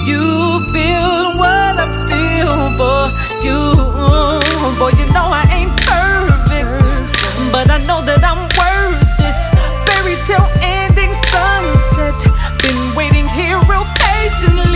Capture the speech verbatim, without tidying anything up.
you feel what I feel for you. Boy, you know I ain't perfect, but I know that I'm worth this fairy tale ending sunset. Been waiting here real patiently.